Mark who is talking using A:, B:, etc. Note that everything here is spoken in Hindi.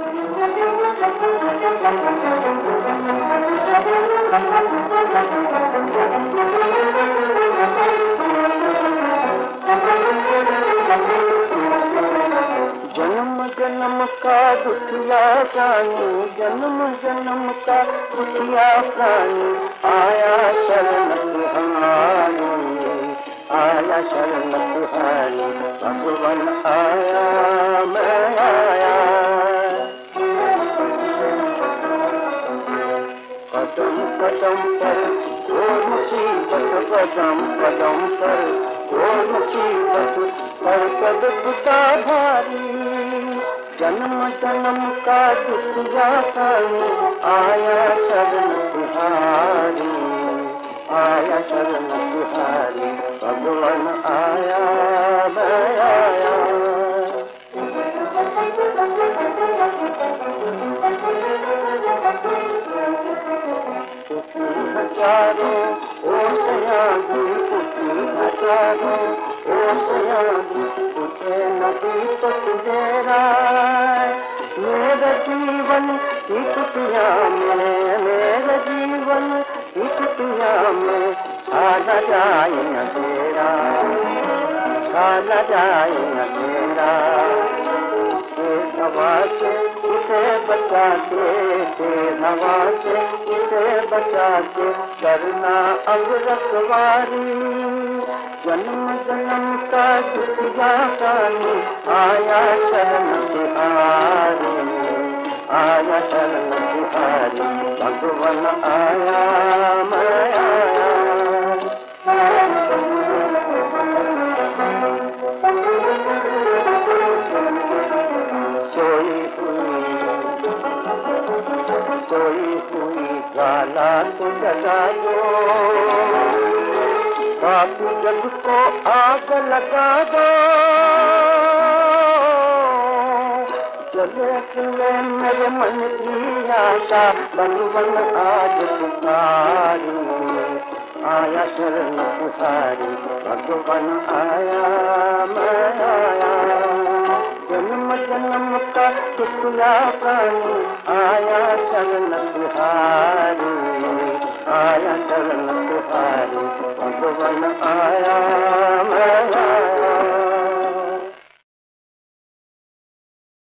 A: जन्म जन्म का दुखिया प्राणी, जन्म जन्म का दुखिया प्राणी, आया शरण तुम्हारी, आया शरण तुम्हारी, भगवान आया मैं आया। कदम कदम पर कोई मुसीबत, कदम कदम पर कोई मुसीबत, पर पद पिता भारी, जन्म जन्म का दुखिया प्राणी, आया शरण तुम्हारी, आया शरण तुम्हारी, भगवान आया मैं आया। हजारों ओसियां दी पुटी, हजारों ओसियां दी पुटे नदी तो तेरा, मेरा जीवन की कुटिया में, मेरा जीवन की कुटिया में, साला जाए न तेरा, साला जाए न तेरा। हवा से इसे बचा के, हवा से इसे बचा के, करना अब रखवारी, जन्म जन्म का दुखिया प्राणी, आया शरण तुम्हारी, आया शरण तुम्हारी, भगवान आया मैं आया। गाला तो जगा दो, पापी जग को आग लगा दो, जले तुले मेरे मन की आशा, भगवान आज पुकारी, आया शरण तुम्हारी, भगवान आया मैं आया। जन्म जन्म का दुखिया प्राणी, आया शरण तुम्हारी, आया शरण तुम्हारी, भगवान आया मैं